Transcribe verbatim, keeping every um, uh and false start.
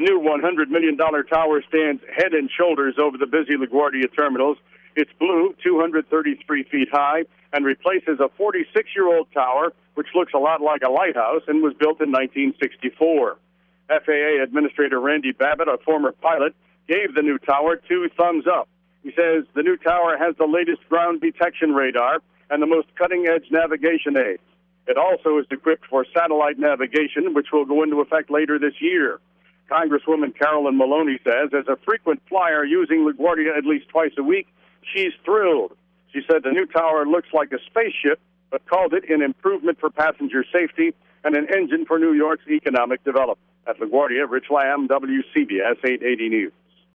new one hundred million dollars tower stands head and shoulders over the busy LaGuardia terminals. It's blue, two hundred thirty-three feet high, and replaces a forty-six-year-old tower, which looks a lot like a lighthouse and was built in nineteen sixty-four. F A A Administrator Randy Babbitt, a former pilot, gave the new tower two thumbs up. He says the new tower has the latest ground detection radar and the most cutting-edge navigation aids. It also is equipped for satellite navigation, which will go into effect later this year. Congresswoman Carolyn Maloney says, as a frequent flyer using LaGuardia at least twice a week, she's thrilled. She said the new tower looks like a spaceship, but called it an improvement for passenger safety and an engine for New York's economic development. At LaGuardia, Rich Lamb, W C B S eight eighty News.